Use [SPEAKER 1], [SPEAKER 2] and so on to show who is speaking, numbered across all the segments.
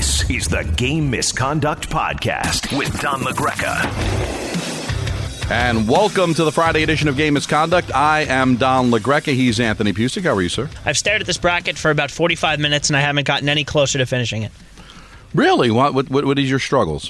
[SPEAKER 1] This is the Game Misconduct Podcast with Don LaGreca.
[SPEAKER 2] And welcome to the Friday edition of Game Misconduct. I am Don LaGreca. He's Anthony Pusick. How are you, sir?
[SPEAKER 3] I've stared at this bracket for about 45 minutes, and I haven't gotten any closer to finishing it.
[SPEAKER 2] Really? What is your struggles?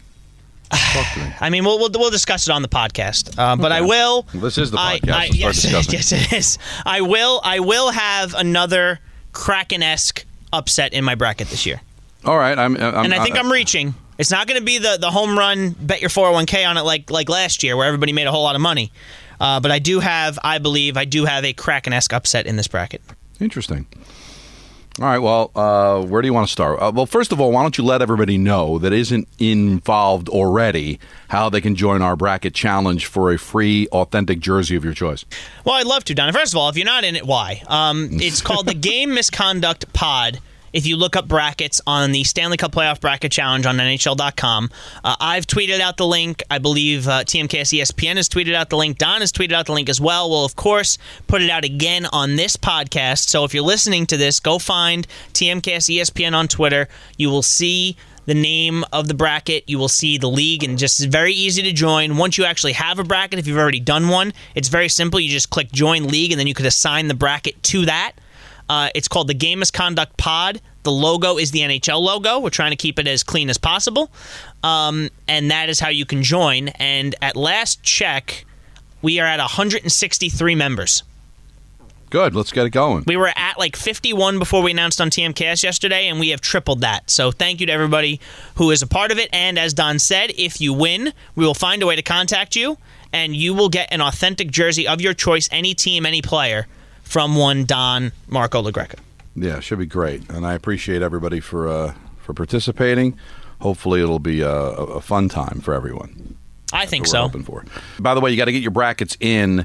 [SPEAKER 2] Talk to me.
[SPEAKER 3] I mean, we'll discuss it on the podcast, but I will.
[SPEAKER 2] This is the podcast.
[SPEAKER 3] Yes, it is. I will have another Kraken-esque upset in my bracket this year.
[SPEAKER 2] All right,
[SPEAKER 3] and I think I'm reaching. It's not going to be the home run, bet your 401k on it like last year, where everybody made a whole lot of money. But I believe I do have a Kraken-esque upset in this bracket.
[SPEAKER 2] Interesting. All right, well, where do you want to start? Well, first of all, why don't you let everybody know that isn't involved already how they can join our bracket challenge for a free, authentic jersey of your choice?
[SPEAKER 3] Well, I'd love to, Don. First of all, if you're not in it, why? It's called the Game Misconduct Pod. If you look up brackets on the Stanley Cup Playoff Bracket Challenge on NHL.com, I've tweeted out the link. I believe TMKS ESPN has tweeted out the link. Don has tweeted out the link as well. We'll, of course, put it out again on this podcast. So if you're listening to this, go find TMKS ESPN on Twitter. You will see the name of the bracket. You will see the league, and just it's very easy to join. Once you actually have a bracket, if you've already done one, it's very simple. You just click Join League, and then you could assign the bracket to that. It's called the Game Misconduct Pod. The logo is the NHL logo. We're trying to keep it as clean as possible. And that is how you can join. And at last check, we are at 163 members.
[SPEAKER 2] Good. Let's get it going.
[SPEAKER 3] We were at like 51 before we announced on TMKS yesterday, and we have tripled that. So thank you to everybody who is a part of it. And as Don said, if you win, we will find a way to contact you, and you will get an authentic jersey of your choice, any team, any player, from one Don Marco LaGreca.
[SPEAKER 2] Yeah, should be great, and I appreciate everybody for participating. Hopefully, it'll be a fun time for everyone.
[SPEAKER 3] I think
[SPEAKER 2] That's
[SPEAKER 3] so.
[SPEAKER 2] what we're hoping for. By the way, you got to get your brackets in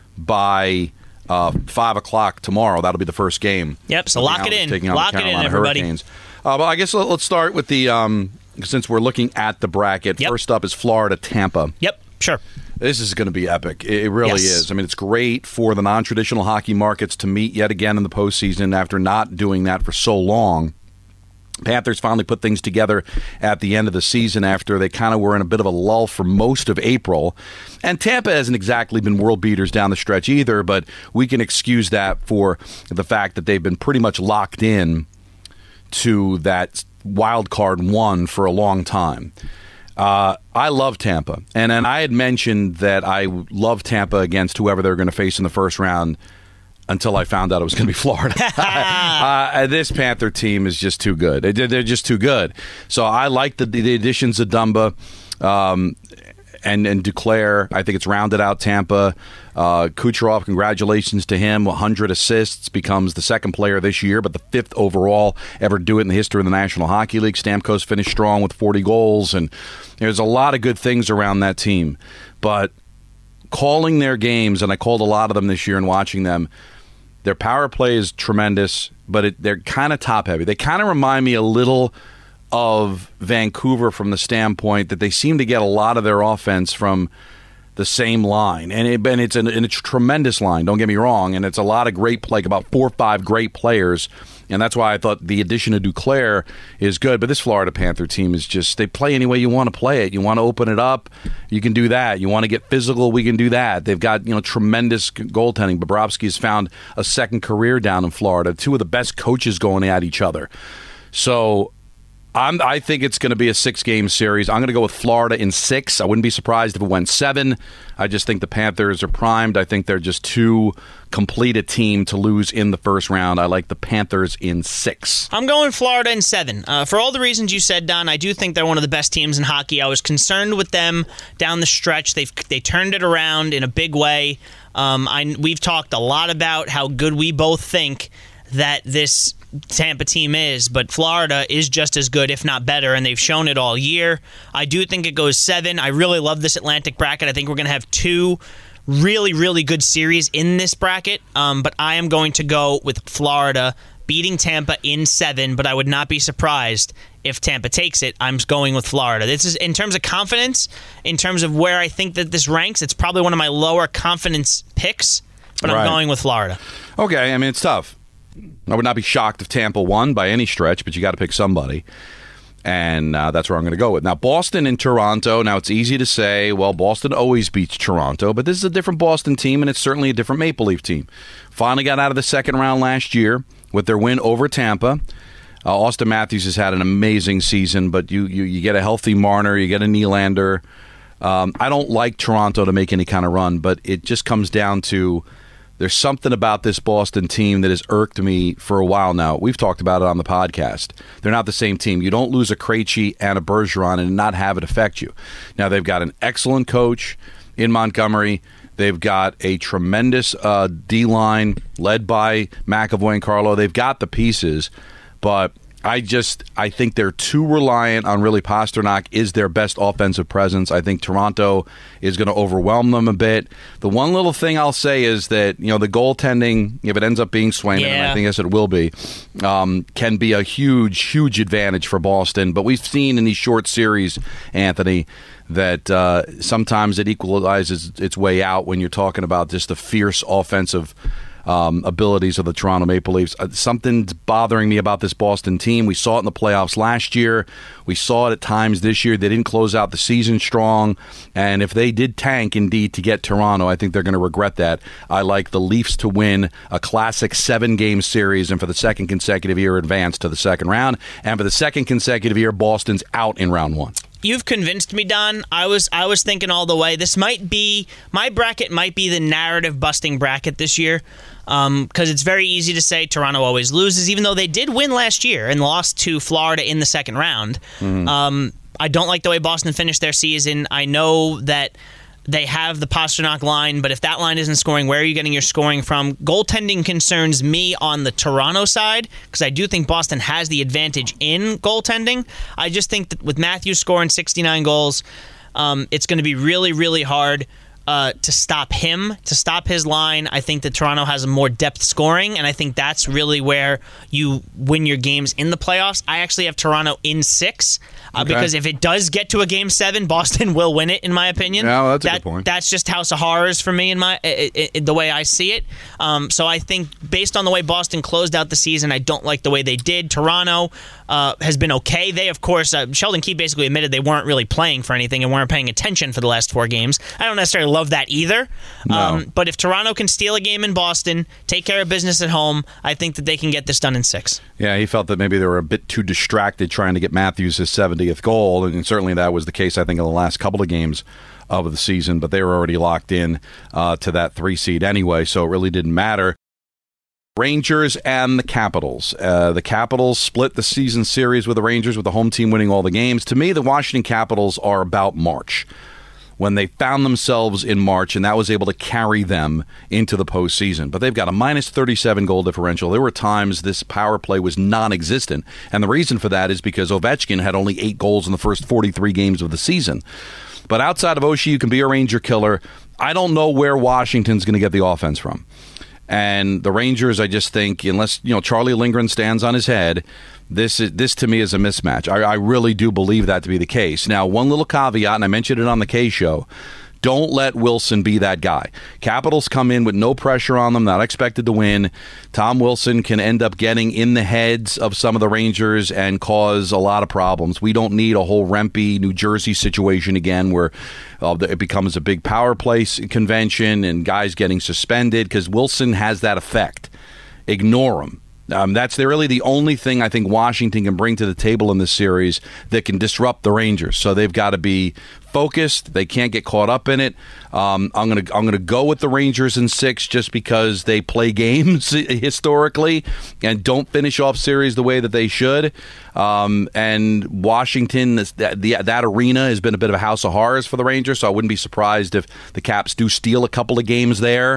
[SPEAKER 2] by 5 o'clock tomorrow. That'll be the first game.
[SPEAKER 3] Yep. So lock it in. Lock it in, everybody.
[SPEAKER 2] Hurricanes. Well, I guess let's start with the since we're looking at the bracket.
[SPEAKER 3] Yep.
[SPEAKER 2] First up is Florida Tampa.
[SPEAKER 3] Yep. Sure.
[SPEAKER 2] This is going to be epic. It really is. I mean, it's great for the non-traditional hockey markets to meet yet again in the postseason after not doing that for so long. Panthers finally put things together at the end of the season after they kind of were in a bit of a lull for most of April. And Tampa hasn't exactly been world beaters down the stretch either, but we can excuse that for the fact that they've been pretty much locked in to that wild card one for a long time. I love Tampa, and I had mentioned that I love Tampa against whoever they're going to face in the first round until I found out it was going to be Florida. This Panther team is just too good. They're just too good. So I like the additions of Dumba and Duclair. I think it's rounded out Tampa. Kucherov, congratulations to him. 100 assists, becomes the second player this year, but the fifth overall ever do it in the history of the National Hockey League. Stamkos finished strong with 40 goals, and there's a lot of good things around that team. But calling their games, and I called a lot of them this year and watching them, their power play is tremendous, but they're kind of top-heavy. They kind of remind me a little of Vancouver from the standpoint that they seem to get a lot of their offense from the same line, and it's a tremendous line. Don't get me wrong, and it's a lot of great play, about 4 or 5 great players, and that's why I thought the addition of Duclair is good. But this Florida Panther team is just, they play any way you want to play it. You want to open it up, you can do that. You want to get physical, we can do that. They've got tremendous goaltending. Bobrovsky has found a second career down in Florida. 2 of the best coaches going at each other. So I think it's going to be a 6-game series. I'm going to go with Florida in 6. I wouldn't be surprised if it went 7. I just think the Panthers are primed. I think they're just too complete a team to lose in the first round. I like the Panthers in 6.
[SPEAKER 3] I'm going Florida in 7. For all the reasons you said, Don, I do think they're one of the best teams in hockey. I was concerned with them down the stretch. They turned it around in a big way. We've talked a lot about how good we both think that this Tampa team is, but Florida is just as good, if not better, and they've shown it all year. I do think it goes 7. I really love this Atlantic bracket. I think we're going to have 2 really, really good series in this bracket, but I am going to go with Florida beating Tampa in 7, but I would not be surprised if Tampa takes it. I'm going with Florida. This is, in terms of confidence, in terms of where I think that this ranks, it's probably one of my lower confidence picks, but I'm going with Florida.
[SPEAKER 2] Okay, I mean, it's tough. I would not be shocked if Tampa won by any stretch, but you got to pick somebody. And that's where I'm going to go with. Now, Boston and Toronto. Now, it's easy to say, well, Boston always beats Toronto, but this is a different Boston team, and it's certainly a different Maple Leaf team. Finally got out of the second round last year with their win over Tampa. Austin Matthews has had an amazing season, but you get a healthy Marner, you get a Nylander. I don't like Toronto to make any kind of run, but it just comes down to there's something about this Boston team that has irked me for a while now. We've talked about it on the podcast. They're not the same team. You don't lose a Krejci and a Bergeron and not have it affect you. Now, they've got an excellent coach in Montgomery. They've got a tremendous D-line led by McAvoy and Carlo. They've got the pieces, but I think they're too reliant on really Pasternak is their best offensive presence. I think Toronto is going to overwhelm them a bit. The one little thing I'll say is that, the goaltending, if it ends up being Swayman, and I think yes, it will be, can be a huge, huge advantage for Boston. But we've seen in these short series, Anthony, that sometimes it equalizes its way out when you're talking about just the fierce offensive abilities of the Toronto Maple Leafs. Something's bothering me about this Boston team. We saw it in the playoffs last year. We saw it at times this year. They didn't close out the season strong. And if they did tank, indeed, to get Toronto, I think they're going to regret that. I like the Leafs to win a classic 7-game series and for the second consecutive year advance to the second round. And for the second consecutive year, Boston's out in round 1.
[SPEAKER 3] You've convinced me, Don. I was thinking all the way. This might be my bracket. Might be the narrative busting bracket this year, because it's very easy to say Toronto always loses, even though they did win last year and lost to Florida in the second round. I don't like the way Boston finished their season. I know that they have the Pasternak line, but if that line isn't scoring, where are you getting your scoring from? Goaltending concerns me on the Toronto side, because I do think Boston has the advantage in goaltending. I just think that with Matthews scoring 69 goals, it's going to be really, really hard to stop him, to stop his line. I think that Toronto has a more depth scoring, and I think that's really where you win your games in the playoffs. I actually have Toronto in 6. Because if it does get to a Game 7, Boston will win it, in my opinion.
[SPEAKER 2] Yeah, that's a good point.
[SPEAKER 3] That's just House of Horrors for me, in the way I see it. So I think based on the way Boston closed out the season, I don't like the way they did. Toronto has been okay. They, of course, Sheldon Keefe basically admitted they weren't really playing for anything and weren't paying attention for the last 4 games. I don't necessarily love that either.
[SPEAKER 2] No.
[SPEAKER 3] But if Toronto can steal a game in Boston, take care of business at home, I think that they can get this done in 6.
[SPEAKER 2] Yeah, he felt that maybe they were a bit too distracted trying to get Matthews his 70th goal, and certainly that was the case, I think, in the last couple of games of the season, but they were already locked in to that 3 seed anyway, so it really didn't matter. Rangers and the Capitals. The Capitals split the season series with the Rangers, with the home team winning all the games. To me, the Washington Capitals are about March, when they found themselves in March, and that was able to carry them into the postseason. But they've got a minus 37 goal differential. There were times this power play was non-existent, and the reason for that is because Ovechkin had only 8 goals in the first 43 games of the season. But outside of Oshie, you can be a Ranger killer. I don't know where Washington's going to get the offense from. And the Rangers, I just think, unless Charlie Lindgren stands on his head, this to me is a mismatch. I really do believe that to be the case. Now, one little caveat, and I mentioned it on the K Show, don't let Wilson be that guy. Capitals come in with no pressure on them, not expected to win. Tom Wilson can end up getting in the heads of some of the Rangers and cause a lot of problems. We don't need a whole Rempe, New Jersey situation again where it becomes a big power play convention and guys getting suspended, because Wilson has that effect. Ignore him. That's really the only thing I think Washington can bring to the table in this series that can disrupt the Rangers. So they've got to be focused. They can't get caught up in it. I'm gonna go with the Rangers in 6 just because they play games historically and don't finish off series the way that they should. And Washington, that arena has been a bit of a house of horrors for the Rangers. So I wouldn't be surprised if the Caps do steal a couple of games there.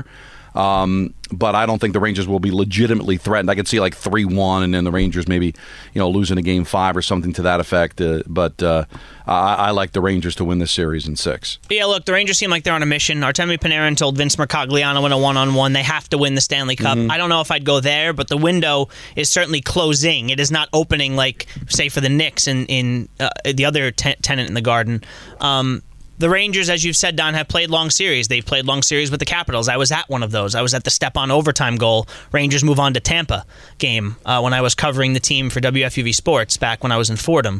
[SPEAKER 2] But I don't think the Rangers will be legitimately threatened. I could see like 3-1 and then the Rangers maybe losing a game 5 or something to that effect. But I like the Rangers to win this series in 6.
[SPEAKER 3] Yeah, look, the Rangers seem like they're on a mission. Artemi Panarin told Vince Mercogliano in a one-on-one they have to win the Stanley Cup. I don't know if I'd go there, but the window is certainly closing. It is not opening like, say, for the Knicks in the other tenant in the Garden. The Rangers, as you've said, Don, have played long series. They've played long series with the Capitals. I was at one of those. I was at the step-on overtime goal. Rangers move on to Tampa game when I was covering the team for WFUV Sports back when I was in Fordham.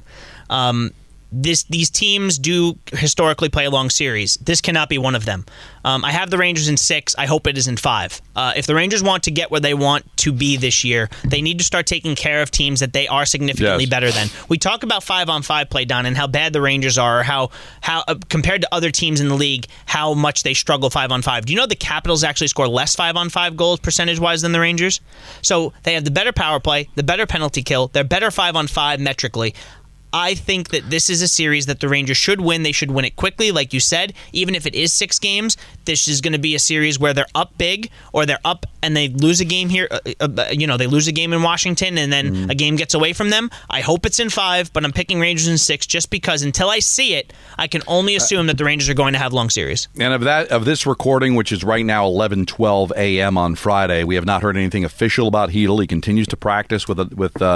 [SPEAKER 3] These teams do historically play a long series. This cannot be one of them. I have the Rangers in 6. I hope it is in 5. If the Rangers want to get where they want to be this year, they need to start taking care of teams that they are significantly better than. We talk about 5-on-5 play, Don, and how bad the Rangers are, or how compared to other teams in the league, how much they struggle 5-on-5. Do you know the Capitals actually score less 5-on-5 goals percentage-wise than the Rangers? So they have the better power play, the better penalty kill, they're better 5-on-5 metrically. I think that this is a series that the Rangers should win. They should win it quickly, like you said. Even if it is 6 games, this is going to be a series where they're up big, or they're up and they lose a game here. They lose a game in Washington, and then a game gets away from them. I hope it's in 5, but I'm picking Rangers in 6 just because until I see it, I can only assume that the Rangers are going to have long series.
[SPEAKER 2] And of this recording, which is right now 11:12 a.m. on Friday, we have not heard anything official about Hedl. He continues to practice with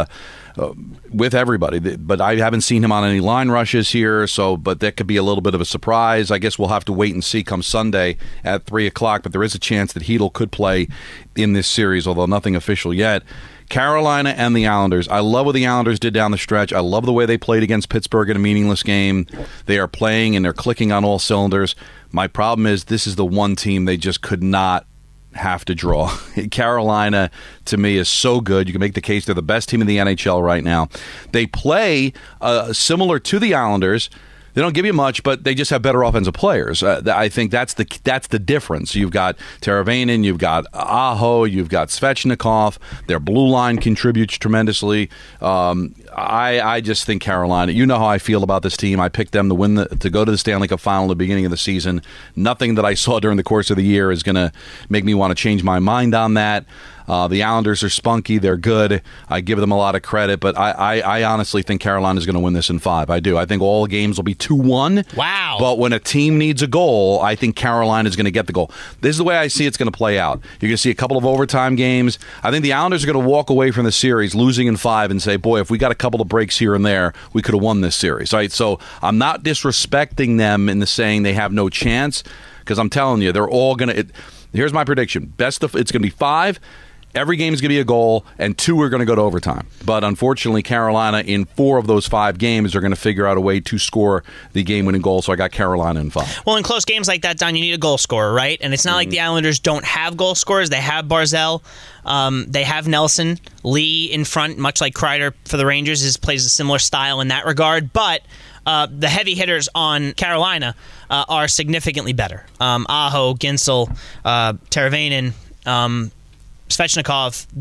[SPEAKER 2] everybody, but I haven't seen him on any line rushes here. But that could be a little bit of a surprise. I guess we'll have to wait and see come Sunday at 3:00. But there is a chance that Hedl could play in this series, although nothing official yet. Carolina and the Islanders. I love what the Islanders did down the stretch. I love the way they played against Pittsburgh in a meaningless game. They are playing and they're clicking on all cylinders. My problem is this is the one team they just could not have to draw. Carolina, to me, is so good. You can make the case they're the best team in the NHL right now. They play similar to the Islanders. They don't give you much, but they just have better offensive players. I think that's the difference. You've got Teravainen, you've got Aho, you've got Svechnikov. Their blue line contributes tremendously. I just think Carolina. You know how I feel about this team. I picked them to go to the Stanley Cup Final at the beginning of the season. Nothing that I saw during the course of the year is going to make me want to change my mind on that. The Islanders are spunky. They're good. I give them a lot of credit, but I honestly think Carolina is going to win this in 5. I do. I think all games will be 2-1.
[SPEAKER 3] Wow.
[SPEAKER 2] But when a team needs a goal, I think Carolina is going to get the goal. This is the way I see it's going to play out. You're going to see a couple of overtime games. I think the Islanders are going to walk away from the series losing in 5 and say, boy, if we got a couple of breaks here and there, we could have won this series. Right? So I'm not disrespecting them in the saying they have no chance, because I'm telling you, they're all going to – here's my prediction. It's going to be 5. Every game is going to be a goal, and 2 are going to go to overtime. But unfortunately, Carolina, in 4 of those 5 games, are going to figure out a way to score the game-winning goal, so I got Carolina in 5.
[SPEAKER 3] Well, in close games like that, Don, you need a goal scorer, right? And it's not like the Islanders don't have goal scorers. They have Barzal. They have Nelson. Lee in front, much like Kreider for the Rangers, plays a similar style in that regard. But the heavy hitters on Carolina are significantly better. Aho, Ginsel, Teravainen, Svechnikov,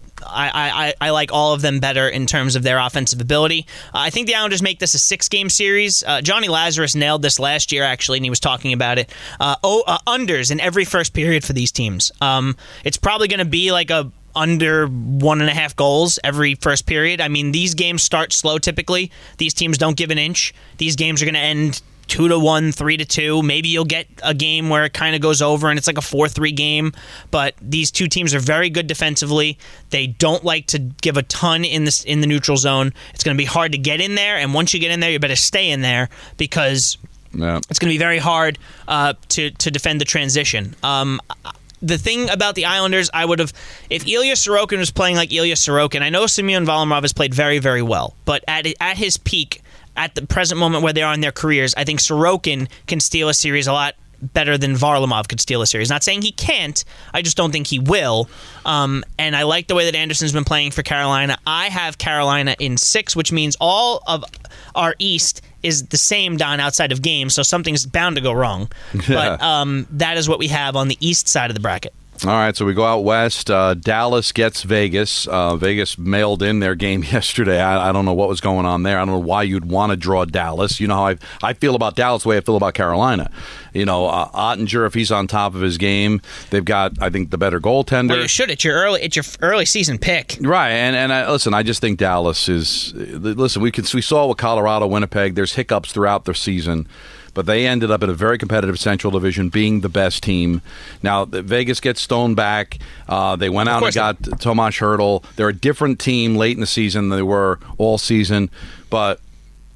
[SPEAKER 3] I like all of them better in terms of their offensive ability. I think the Islanders make this a 6-game series. Johnny Lazarus nailed this last year, actually, and he was talking about it. Unders in every first period for these teams. It's probably going to be like under 1.5 goals every first period. I mean, these games start slow typically. These teams don't give an inch. These games are going to end 2-1, 3-2. Maybe you'll get a game where it kind of goes over and it's like a 4-3 game. But these two teams are very good defensively. They don't like to give a ton in the neutral zone. It's going to be hard to get in there, and once you get in there, you better stay in there because it's going to be very hard to defend the transition. The thing about the Islanders, if Ilya Sorokin was playing like Ilya Sorokin, I know Semyon Varlamov has played very, very well, but at his peak, at the present moment where they are in their careers, I think Sorokin can steal a series a lot better than Varlamov could steal a series. Not saying he can't, I just don't think he will. And I like the way that Anderson's been playing for Carolina. I have Carolina in 6, which means all of our East is the same, Don, outside of games, so something's bound to go wrong. But that is what we have on the East side of the bracket.
[SPEAKER 2] All right, so we go out west. Dallas gets Vegas. Vegas mailed in their game yesterday. I don't know what was going on there. I don't know why you'd want to draw Dallas. You know how I feel about Dallas the way I feel about Carolina. You know, Ottinger, if he's on top of his game, they've got, I think, the better goaltender.
[SPEAKER 3] Well, you should. It's your early season pick.
[SPEAKER 2] Right, and I just think Dallas is. Listen, we saw with Colorado, Winnipeg. There's hiccups throughout the season. But they ended up in a very competitive Central Division, being the best team. Now, Vegas gets Stone back. They went out and got Tomas Hertl. They're a different team late in the season than they were all season. But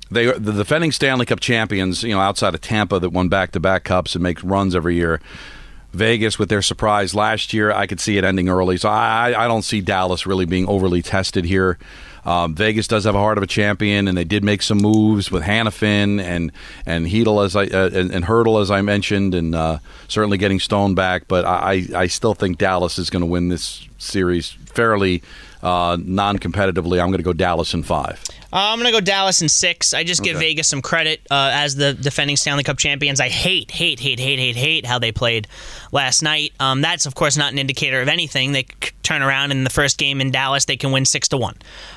[SPEAKER 2] the defending Stanley Cup champions, outside of Tampa that won back-to-back cups and make runs every year. Vegas, with their surprise last year, I could see it ending early. So I don't see Dallas really being overly tested here. Vegas does have a heart of a champion, and they did make some moves with Hanifin and Hedl and Hurdle, as I mentioned, and certainly getting Stone back. But I still think Dallas is going to win this series fairly non-competitively. I'm going to go Dallas in 5.
[SPEAKER 3] I'm going to go Dallas in 6. I just give Vegas some credit as the defending Stanley Cup champions. I hate how they played last night. That's, of course, not an indicator of anything. They turn around in the first game in Dallas. They can win 6-1.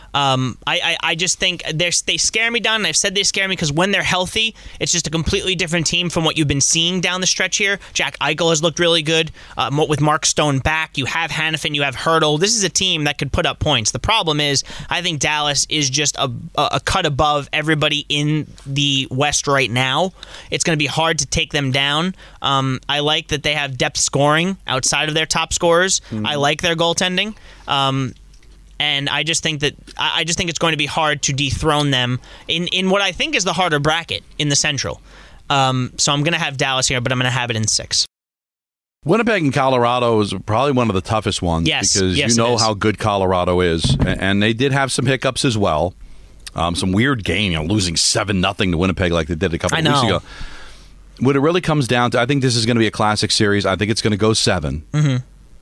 [SPEAKER 3] I just think they scare me, Don, and I've said they scare me because when they're healthy, it's just a completely different team from what you've been seeing down the stretch here. Jack Eichel has looked really good. With Mark Stone back, you have Hanifin, you have Hurdle. This is a team that could put up points. The problem is, I think Dallas is just a cut above everybody in the West right now. It's going to be hard to take them down. I like that they have depth scoring outside of their top scorers. Mm-hmm. I like their goaltending. And I just think it's going to be hard to dethrone them in what I think is the harder bracket in the Central. So I'm going to have Dallas here, but I'm going to have it in 6.
[SPEAKER 2] Winnipeg and Colorado is probably one of the toughest ones because you know how good Colorado is, and they did have some hiccups as well. Some weird game, losing 7-0 to Winnipeg like they did a couple of weeks ago. What it really comes down to, I think this is going to be a classic series. I think it's going to go 7. Mm-hmm.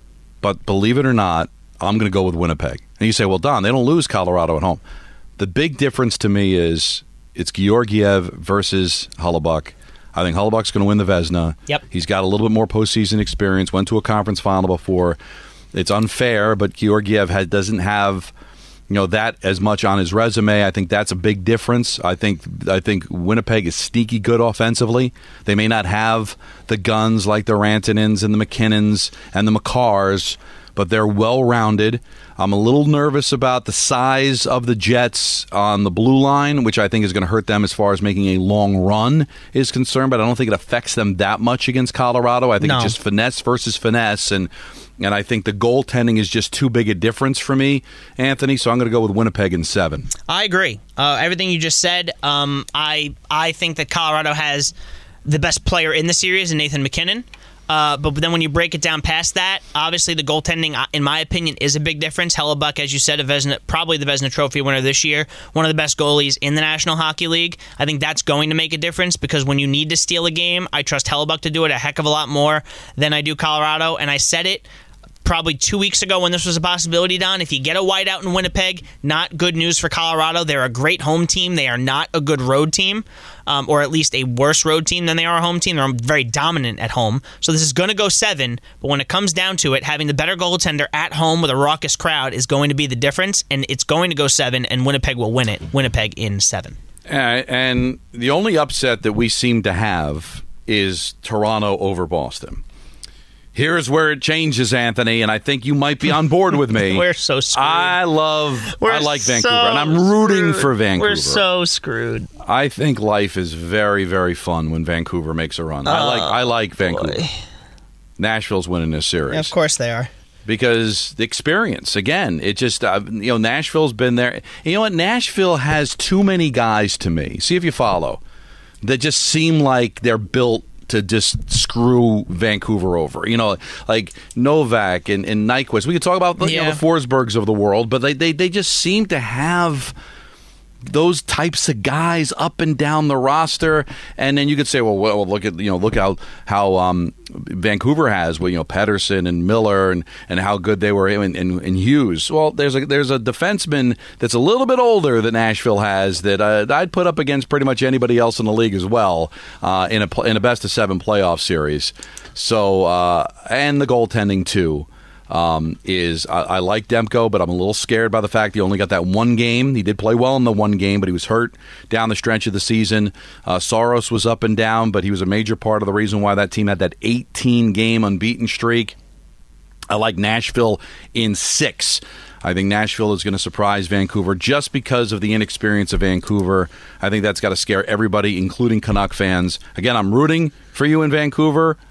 [SPEAKER 2] But believe it or not, I'm going to go with Winnipeg. And you say, well, Don, they don't lose Colorado at home. The big difference to me is it's Georgiev versus Hellebuyck. I think Hellebuck's going to win the Vezina.
[SPEAKER 3] Yep.
[SPEAKER 2] He's got a little bit more postseason experience, went to a conference final before. It's unfair, but Georgiev doesn't have that as much on his resume. I think that's a big difference. I think Winnipeg is sneaky good offensively. They may not have the guns like the Rantanens and the McKinnons and the Makars, but they're well-rounded. I'm a little nervous about the size of the Jets on the blue line, which I think is going to hurt them as far as making a long run is concerned, but I don't think it affects them that much against Colorado. I think it's just finesse versus finesse, and I think the goaltending is just too big a difference for me, Anthony, so I'm going to go with Winnipeg in 7.
[SPEAKER 3] I agree. Everything you just said, I think that Colorado has the best player in the series in Nathan McKinnon. But then when you break it down past that, obviously the goaltending, in my opinion, is a big difference. Hellebuyck, as you said, probably the Vezina Trophy winner this year, one of the best goalies in the National Hockey League. I think that's going to make a difference because when you need to steal a game, I trust Hellebuyck to do it a heck of a lot more than I do Colorado. And I said it probably 2 weeks ago when this was a possibility, Don. If you get a whiteout in Winnipeg, not good news for Colorado. They're a great home team. They are not a good road team, or at least a worse road team than they are a home team. They're very dominant at home. So this is going to go 7, but when it comes down to it, having the better goaltender at home with a raucous crowd is going to be the difference, and it's going to go 7, and Winnipeg will win it. Winnipeg in 7.
[SPEAKER 2] And the only upset that we seem to have is Toronto over Boston. Here's where it changes, Anthony, and I think you might be on board with me.
[SPEAKER 3] We're so screwed.
[SPEAKER 2] I like Vancouver, and I'm rooting for Vancouver.
[SPEAKER 3] We're so screwed.
[SPEAKER 2] I think life is very, very fun when Vancouver makes a run. I like Vancouver. Boy. Nashville's winning this series.
[SPEAKER 3] Yeah, of course they are.
[SPEAKER 2] Because the experience, again, it just, Nashville's been there. You know what? Nashville has too many guys to me. See if you follow. That just seem like they're built to just screw Vancouver over. Like Novak and Nyquist. We could talk about the Forsbergs of the world, but they just seem to have those types of guys up and down the roster. And then you could say, well look how Vancouver has Pettersson and Miller and how good they were and Hughes. Well, there's a defenseman that's a little bit older than Nashville has that I'd put up against pretty much anybody else in the league as well in a best of 7 playoff series. So and the goaltending too. I like Demko, but I'm a little scared by the fact he only got that one game. He did play well in the one game, but he was hurt down the stretch of the season. Soros was up and down, but he was a major part of the reason why that team had that 18-game unbeaten streak. I like Nashville in 6. I think Nashville is going to surprise Vancouver just because of the inexperience of Vancouver. I think that's got to scare everybody, including Canuck fans. Again, I'm rooting for you in Vancouver.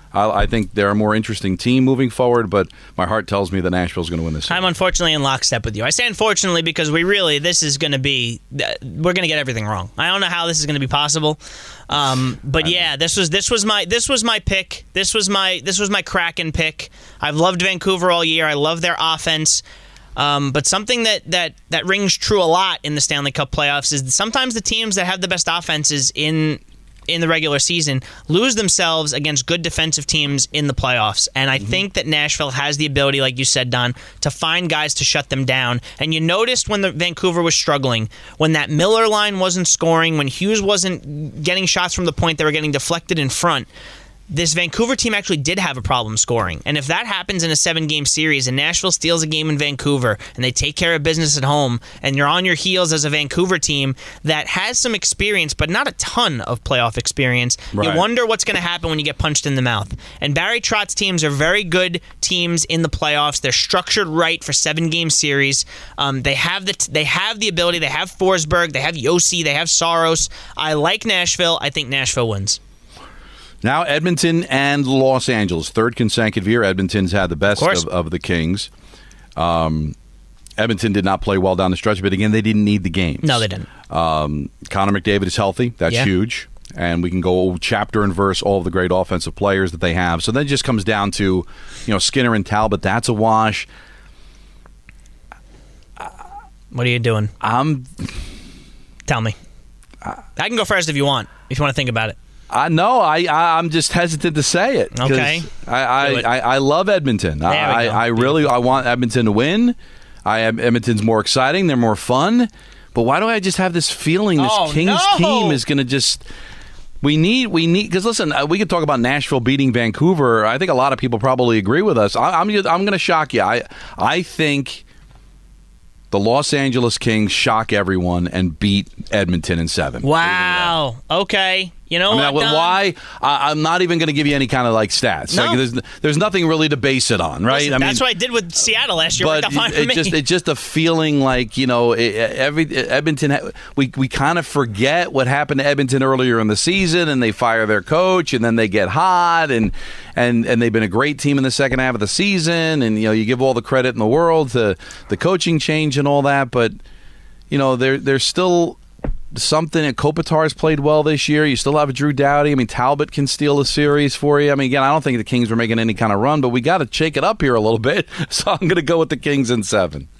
[SPEAKER 2] I think they're a more interesting team moving forward, but my heart tells me that Nashville's going to win this season.
[SPEAKER 3] I'm unfortunately in lockstep with you. I say unfortunately because we're going to get everything wrong. I don't know how this is going to be possible. But yeah, this was my pick. This was my Kraken pick. I've loved Vancouver all year. I love their offense. But something that rings true a lot in the Stanley Cup playoffs is sometimes the teams that have the best offenses in the regular season lose themselves against good defensive teams in the playoffs. And I think that Nashville has the ability, like you said, Don, to find guys to shut them down. And you noticed when the Vancouver was struggling, when that Miller line wasn't scoring, when Hughes wasn't getting shots from the point, they were getting deflected in front. This Vancouver team actually did have a problem scoring. And if that happens in a 7-game series and Nashville steals a game in Vancouver and they take care of business at home and you're on your heels as a Vancouver team that has some experience but not a ton of playoff experience, right, you wonder what's going to happen when you get punched in the mouth. And Barry Trotz's teams are very good teams in the playoffs. They're structured right for 7-game series. They have the ability. They have Forsberg. They have Yossi. They have Saros. I like Nashville. I think Nashville wins.
[SPEAKER 2] Now Edmonton and Los Angeles. Third consecutive year, Edmonton's had the best of the Kings. Edmonton did not play well down the stretch, but again, they didn't need the games.
[SPEAKER 3] No, they didn't.
[SPEAKER 2] Connor McDavid is healthy. That's huge. And we can go chapter and verse all of the great offensive players that they have. So then it just comes down to, Skinner and Talbot. That's a wash.
[SPEAKER 3] What are you doing? Tell me. I can go first if you want to think about it.
[SPEAKER 2] No, I'm just hesitant to say it.
[SPEAKER 3] Okay.
[SPEAKER 2] I love Edmonton. I want Edmonton to win. Edmonton's more exciting. They're more fun. But why do I just have this feeling this Kings team is going to just... We need because listen, we could talk about Nashville beating Vancouver. I think a lot of people probably agree with us. I'm going to shock you. I think the Los Angeles Kings shock everyone and beat Edmonton in 7.
[SPEAKER 3] Wow. Okay. You know what,
[SPEAKER 2] why? I'm not even going to give you any kind of stats.
[SPEAKER 3] No.
[SPEAKER 2] There's nothing really to base it on, right?
[SPEAKER 3] Listen, that's what I did with Seattle last year.
[SPEAKER 2] But it's just a feeling Edmonton. We kind of forget what happened to Edmonton earlier in the season, and they fire their coach, and then they get hot, and they've been a great team in the second half of the season, and you give all the credit in the world to the coaching change and all that, but there's still something. Kopitar's played well this year. You still have Drew Doughty. Talbot can steal a series for you. Again, I don't think the Kings were making any kind of run, but we got to shake it up here a little bit. So I'm going to go with the Kings in 7.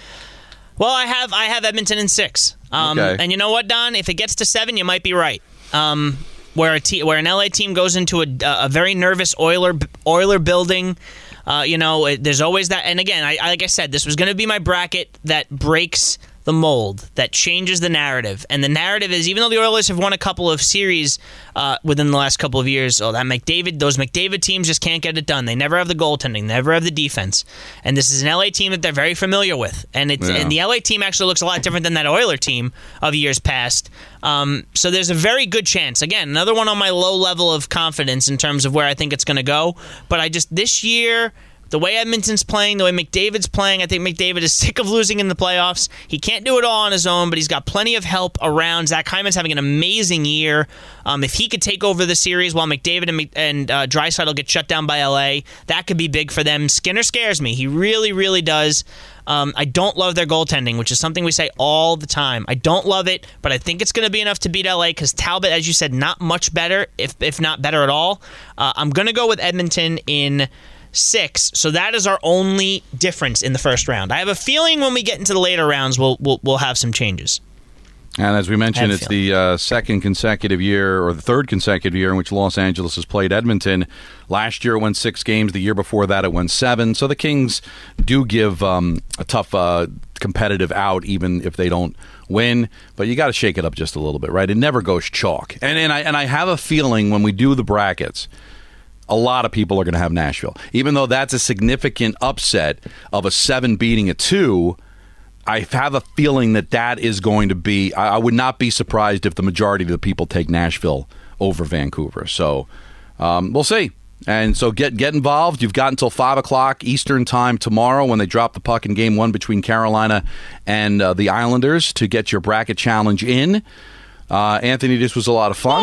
[SPEAKER 3] Well, I have Edmonton in 6.
[SPEAKER 2] Okay.
[SPEAKER 3] And you know what, Don? If it gets to 7, you might be right. Where an LA team goes into a very nervous Oiler building. There's always that. And again, like I said, this was going to be my bracket that breaks the mold, that changes the narrative. And the narrative is, even though the Oilers have won a couple of series within the last couple of years, those McDavid teams just can't get it done. They never have the goaltending, never have the defense. And this is an LA team that they're very familiar with. And and the LA team actually looks a lot different than that Oiler team of years past. So there's a very good chance. Again, another one on my low level of confidence in terms of where I think it's going to go. But this year, the way Edmonton's playing, the way McDavid's playing, I think McDavid is sick of losing in the playoffs. He can't do it all on his own, but he's got plenty of help around. Zach Hyman's having an amazing year. If he could take over the series while McDavid and Draisaitl get shut down by LA, that could be big for them. Skinner scares me. He really, really does. I don't love their goaltending, which is something we say all the time. I don't love it, but I think it's going to be enough to beat LA because Talbot, as you said, not much better, if not better at all. I'm going to go with Edmonton in 6, so that is our only difference in the first round. I have a feeling when we get into the later rounds, we'll have some changes.
[SPEAKER 2] And as we mentioned, it's the second consecutive year, or the third consecutive year, in which Los Angeles has played Edmonton. Last year it went 6 games. The year before that it went 7. So the Kings do give a tough competitive out, even if they don't win. But you got to shake it up just a little bit, right? It never goes chalk. And I have a feeling when we do the brackets, a lot of people are going to have Nashville. Even though that's a significant upset of a 7 beating a 2, I have a feeling that is going to be... I would not be surprised if the majority of the people take Nashville over Vancouver. So we'll see. And so get involved. You've got until 5 o'clock Eastern time tomorrow when they drop the puck in Game 1 between Carolina and the Islanders to get your bracket challenge in. Anthony, this was a lot of fun.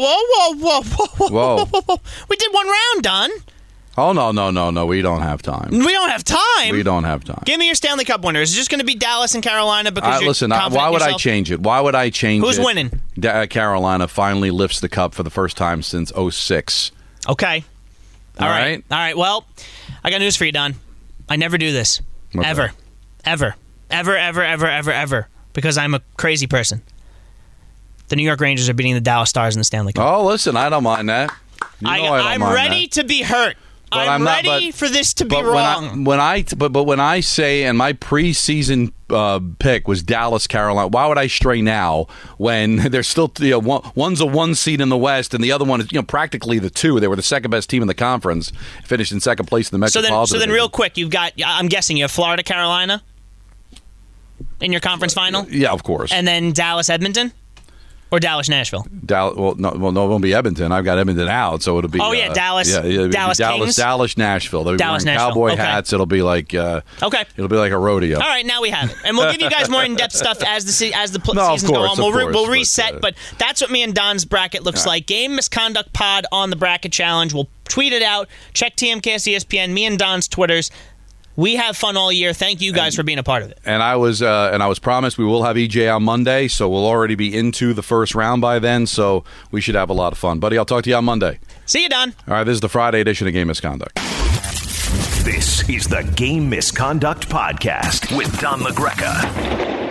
[SPEAKER 3] Whoa. We did one round, Don.
[SPEAKER 2] Oh, no. We don't have time.
[SPEAKER 3] We don't have time?
[SPEAKER 2] We don't have time.
[SPEAKER 3] Give me your Stanley Cup winners. Is it just going to be Dallas and Carolina because you're
[SPEAKER 2] listen,
[SPEAKER 3] confident
[SPEAKER 2] why
[SPEAKER 3] in
[SPEAKER 2] would
[SPEAKER 3] yourself?
[SPEAKER 2] I change it? Why would I change it?
[SPEAKER 3] Who's winning?
[SPEAKER 2] Carolina finally lifts the cup for the first time since 2006.
[SPEAKER 3] Okay. All
[SPEAKER 2] right.
[SPEAKER 3] All right. Well, I got news for you, Don. I never do this.
[SPEAKER 2] Okay.
[SPEAKER 3] Ever. Because I'm a crazy person. The New York Rangers are beating the Dallas Stars in the Stanley Cup.
[SPEAKER 2] Oh, listen, I don't mind that.
[SPEAKER 3] I'm ready to be hurt. I'm ready for this to be wrong.
[SPEAKER 2] When I say, and my preseason pick was Dallas, Carolina, why would I stray now when there's still one's a 1 seed in the West and the other one is practically the 2. They were the second best team in the conference, finished in second place in the Metropolitan.
[SPEAKER 3] So then, real quick, you've got. I'm guessing you have Florida, Carolina in your conference final.
[SPEAKER 2] Yeah, of course.
[SPEAKER 3] And then Dallas, Edmonton. Or Dallas, Nashville.
[SPEAKER 2] No, it won't be Edmonton. I've got Edmonton out, so it'll be.
[SPEAKER 3] Dallas.
[SPEAKER 2] Dallas, Nashville. They'll be wearing cowboy hats. It'll be like.
[SPEAKER 3] Okay.
[SPEAKER 2] It'll be like a rodeo.
[SPEAKER 3] All right, now we have it, and we'll give you guys more in-depth stuff as the seasons go on. We'll reset, but that's what me and Don's bracket looks like. Game Misconduct Pod on the Bracket Challenge. We'll tweet it out. Check TMKS ESPN. Me and Don's Twitters. We have fun all year. Thank you guys for being a part of it.
[SPEAKER 2] And I was promised we will have EJ on Monday, so we'll already be into the first round by then. So we should have a lot of fun, buddy. I'll talk to you on Monday.
[SPEAKER 3] See you, Don.
[SPEAKER 2] All right, this is the Friday edition of Game Misconduct.
[SPEAKER 1] This is the Game Misconduct Podcast with Don LaGreca.